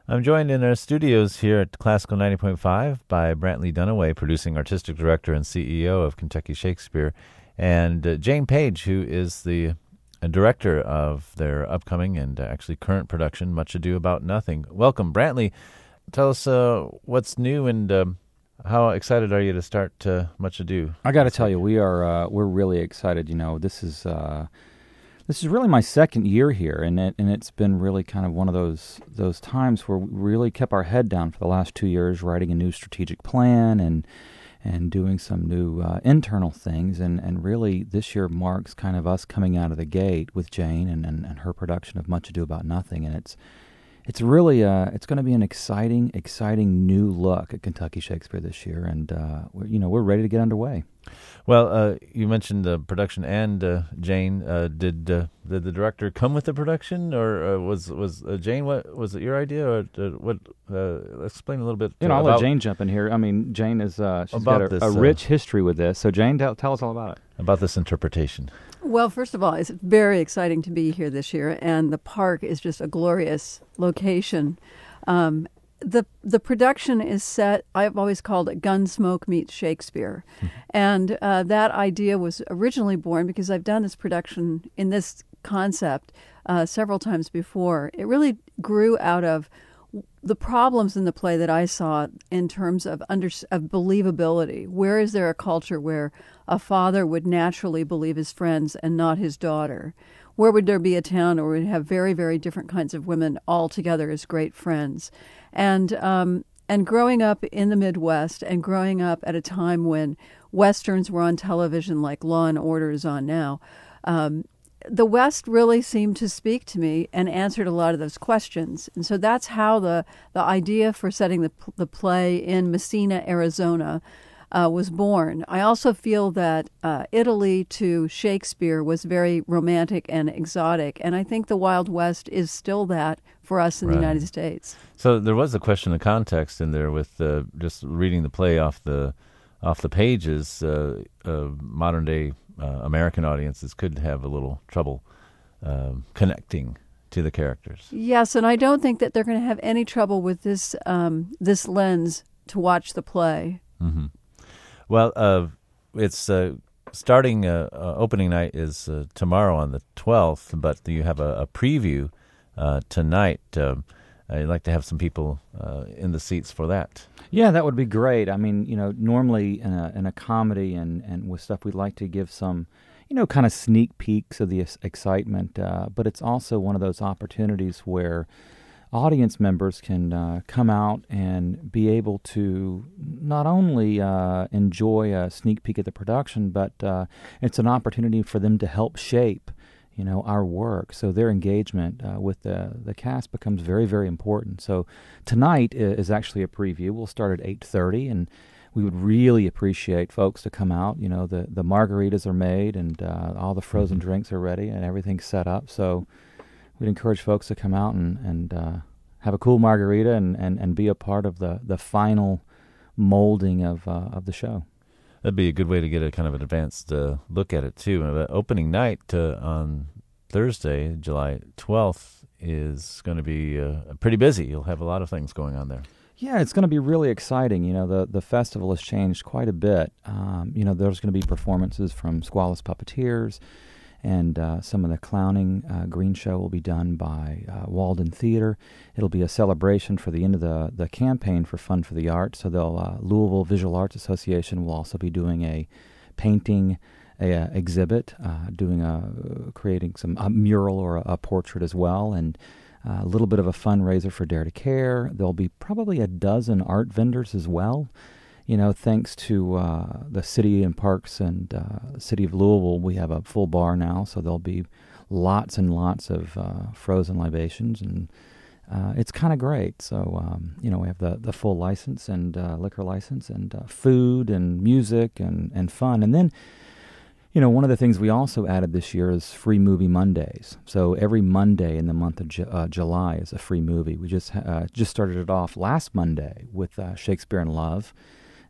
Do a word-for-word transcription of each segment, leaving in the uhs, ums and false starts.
I'm joined in our studios here at Classical ninety point five by Brantley Dunaway, producing artistic director and C E O of Kentucky Shakespeare, and uh, Jane Page, who is the uh, director of their upcoming and uh, actually current production, Much Ado About Nothing. Welcome, Brantley. Tell us uh, what's new and um, how excited are you to start uh, Much Ado? I got to tell you, we are uh, we're really excited. You know, this is. Uh, This is really my second year here, and it and it's been really kind of one of those those times where we really kept our head down for the last two years, writing a new strategic plan and and doing some new uh, internal things, and, and really this year marks kind of us coming out of the gate with Jane and, and, and her production of Much Ado About Nothing, and it's it's really uh, it's going to be an exciting exciting new look at Kentucky Shakespeare this year, and uh, we're, you know we're ready to get underway. Well, uh, you mentioned the production, and uh, Jane, uh, did uh, did the director come with the production, or uh, was was uh, Jane? What was it your idea, or uh, what? Uh, explain a little bit. You know, I'll about, let Jane jump in here. I mean, Jane is uh, she's about got a, this, a uh, rich history with this. So, Jane, tell, tell us all about it. About this interpretation. Well, first of all, it's very exciting to be here this year, and the park is just a glorious location. Um, The the production is set, I've always called it Gunsmoke meets Shakespeare. Mm-hmm. And uh, that idea was originally born because I've done this production in this concept uh, several times before. It really grew out of the problems in the play that I saw in terms of, under, of believability. Where is there a culture where a father would naturally believe his friends and not his daughter? Where would there be a town where we'd have very, very different kinds of women all together as great friends? And um, and growing up in the Midwest and growing up at a time when Westerns were on television like Law and Order is on now, um, the West really seemed to speak to me and answered a lot of those questions. And so that's how the, the idea for setting the, the play in Messina, Arizona, Uh, was born. I also feel that uh, Italy to Shakespeare was very romantic and exotic, and I think the Wild West is still that for us in Right. the United States. So there was a question of context in there with uh, just reading the play off the off the pages. Uh, uh, modern day uh, American audiences could have a little trouble uh, connecting to the characters. Yes, and I don't think that they're going to have any trouble with this um, this lens to watch the play. Mm-hmm. Well, uh, it's uh, starting, uh, uh, opening night is uh, tomorrow on the twelfth, but you have a, a preview uh, tonight. Uh, I'd like to have some people uh, in the seats for that. Yeah, that would be great. I mean, you know, normally in a, in a comedy and, and with stuff, we'd like to give some, you know, kind of sneak peeks of the excitement, uh, but it's also one of those opportunities where audience members can uh, come out and be able to not only uh, enjoy a sneak peek at the production, but uh, it's an opportunity for them to help shape, you know, our work. So their engagement uh, with the the cast becomes very, very important. So tonight is actually a preview. We'll start at eight thirty, and we would really appreciate folks to come out. You know, the, the margaritas are made, and uh, all the frozen Mm-hmm. drinks are ready, and everything's set up. So we'd encourage folks to come out and, and uh, have a cool margarita and, and, and be a part of the, the final molding of uh, of the show. That'd be a good way to get a kind of an advanced uh, look at it, too. Uh, opening night uh, on Thursday, July twelfth, is going to be uh, pretty busy. You'll have a lot of things going on there. Yeah, it's going to be really exciting. You know, the, the festival has changed quite a bit. Um, you know, there's going to be performances from Squalus Puppeteers, and uh, some of the clowning uh, green show will be done by uh, Walden Theater. It'll be a celebration for the end of the, the campaign for Fund for the Arts. So they'll uh, Louisville Visual Arts Association will also be doing a painting a, uh, exhibit, uh, doing a creating some a mural or a, a portrait as well, and uh, a little bit of a fundraiser for Dare to Care. There'll be probably a dozen art vendors as well. You know, thanks to uh, the City and Parks and uh, City of Louisville, we have a full bar now, so there'll be lots and lots of uh, frozen libations, and uh, it's kind of great. So, um, you know, we have the, the full license and uh, liquor license and uh, food and music and, and fun. And then, you know, one of the things we also added this year is free movie Mondays. So every Monday in the month of Ju- uh, July is a free movie. We just uh, just started it off last Monday with uh, Shakespeare in Love.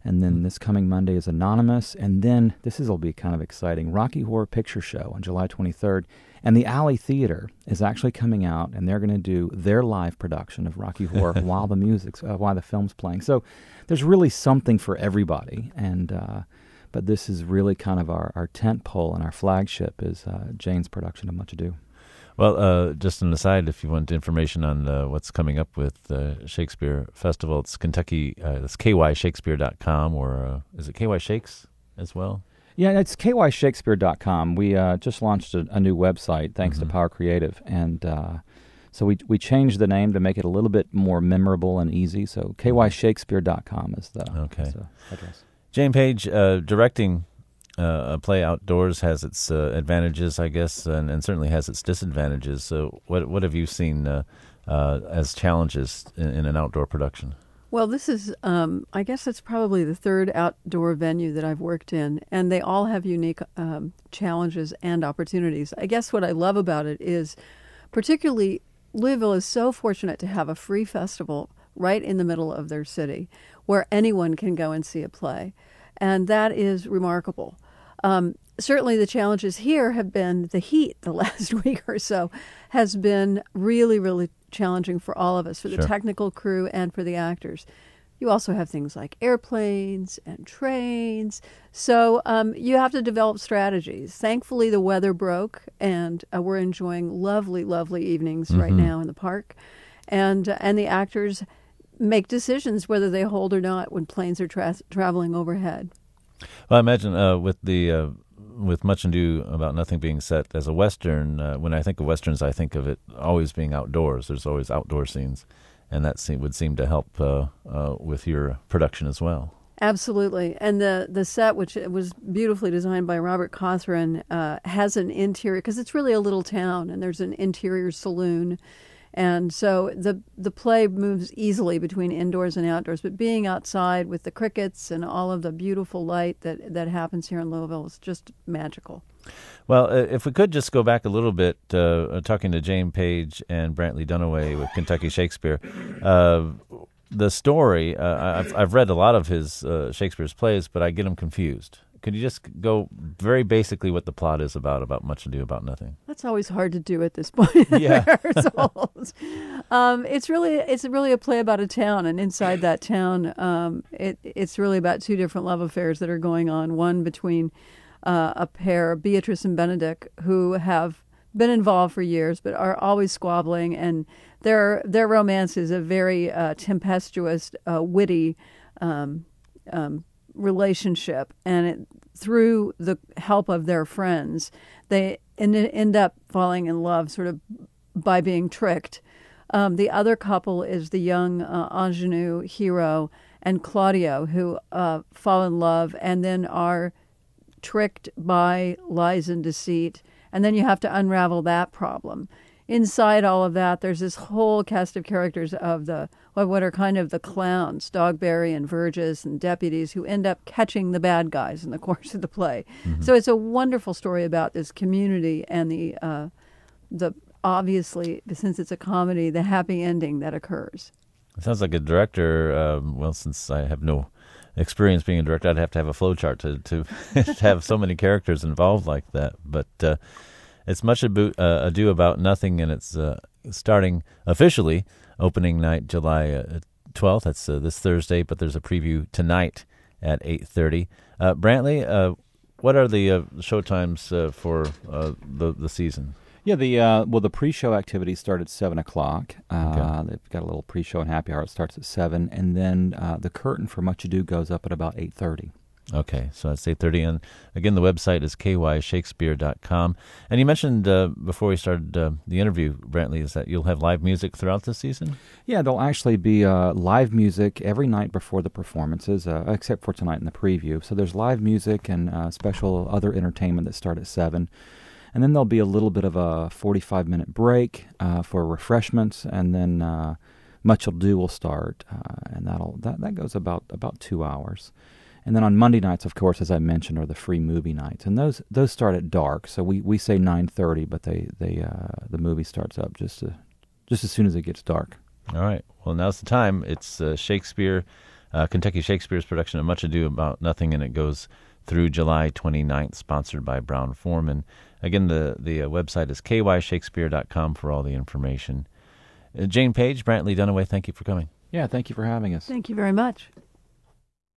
And then this coming Monday is Anonymous. And then, this is will be kind of exciting, Rocky Horror Picture Show on July twenty-third. And the Alley Theater is actually coming out, and they're going to do their live production of Rocky Horror while the music's, uh, while the film's playing. So there's really something for everybody. And uh, but this is really kind of our, our tent pole and our flagship is uh, Jane's production of Much Ado. Well, uh, just an aside, if you want information on uh, what's coming up with uh, Shakespeare Festival, it's Kentucky, uh, it's K Y Shakespeare dot com, or uh, is it K Y Shakes as well? Yeah, it's K Y Shakespeare dot com. We uh, just launched a, a new website thanks mm-hmm. to Power Creative, and uh, so we we changed the name to make it a little bit more memorable and easy. So K Y Shakespeare dot com is the, okay. is the address. Jane Page, uh, directing uh, a play outdoors has its uh, advantages, I guess, and, and certainly has its disadvantages. So what what have you seen uh, uh, as challenges in, in an outdoor production? Well, this is, um, I guess it's probably the third outdoor venue that I've worked in, and they all have unique um, challenges and opportunities. I guess what I love about it is, particularly, Louisville is so fortunate to have a free festival right in the middle of their city where anyone can go and see a play, and that is remarkable. Um, certainly the challenges here have been the heat the last week or so has been really, really challenging for all of us, for the sure. technical crew and for the actors. You also have things like airplanes and trains. So um, you have to develop strategies. Thankfully, the weather broke, and uh, we're enjoying lovely, lovely evenings mm-hmm. right now in the park. And, uh, and the actors make decisions whether they hold or not when planes are tra- traveling overhead. Well, I imagine uh, with the uh, with Much Ado About Nothing being set as a Western, uh, when I think of Westerns, I think of it always being outdoors. There's always outdoor scenes, and that seem, would seem to help uh, uh, with your production as well. Absolutely. And the, the set, which was beautifully designed by Robert Cothran, uh, has an interior, because it's really a little town, and there's an interior saloon. And so the the play moves easily between indoors and outdoors, but being outside with the crickets and all of the beautiful light that, that happens here in Louisville is just magical. Well, uh, if we could just go back a little bit, uh, talking to Jane Page and Brantley Dunaway with Kentucky Shakespeare, uh, the story, uh, I've, I've read a lot of his uh, Shakespeare's plays, but I get them confused. Could you just go very basically what the plot is about, about Much Ado About Nothing? That's always hard to do at this point in yeah. rehearsals. um, it's really it's really a play about a town, and inside that town, um, it, it's really about two different love affairs that are going on. One between uh, a pair, Beatrice and Benedict, who have been involved for years but are always squabbling, and their their romance is a very uh, tempestuous, uh, witty um, um relationship, and it, through the help of their friends, they end, end up falling in love sort of by being tricked. Um, the other couple is the young uh, ingenue hero and Claudio, who uh, fall in love and then are tricked by lies and deceit, and then you have to unravel that problem. Inside all of that, there's this whole cast of characters of the what are kind of the clowns, Dogberry and Verges and deputies, who end up catching the bad guys in the course of the play. Mm-hmm. So it's a wonderful story about this community and the uh, the obviously, since it's a comedy, the happy ending that occurs. It sounds like a director. Um, well, since I have no experience being a director, I'd have to have a flow chart to to, to have so many characters involved like that. But uh, it's Much Ado, uh, Ado About Nothing, and it's uh, starting officially opening night July uh, twelfth. That's uh, this Thursday, but there's a preview tonight at eight thirty. Uh, Brantley, uh, what are the uh, show times uh, for uh, the the season? Yeah, the uh, well, the pre-show activities start at seven o'clock. Uh, okay. They've got a little pre-show and happy hour. It starts at seven, and then uh, the curtain for Much Ado goes up at about eight thirty. Okay, so that's eight thirty, and again, the website is K Y Shakespeare dot com. And you mentioned uh, before we started uh, the interview, Brantley, is that you'll have live music throughout the season? Yeah, there'll actually be uh, live music every night before the performances, uh, except for tonight in the preview. So there's live music and uh, special other entertainment that start at seven. And then there'll be a little bit of a forty-five minute break uh, for refreshments, and then uh, Much Ado will start, uh, and that'll that, that goes about about two hours. And then on Monday nights, of course, as I mentioned, are the free movie nights, and those those start at dark. So we, we say nine thirty, but they they uh, the movie starts up just to, just as soon as it gets dark. All right. Well, now's the time. It's uh, Shakespeare uh, Kentucky Shakespeare's production of Much Ado About Nothing, and it goes through July twenty-ninth, sponsored by Brown-Forman. Again, the, the uh, website is k y shakespeare dot com for all the information. Uh, Jane Page, Brantley Dunaway, thank you for coming. Yeah, thank you for having us. Thank you very much.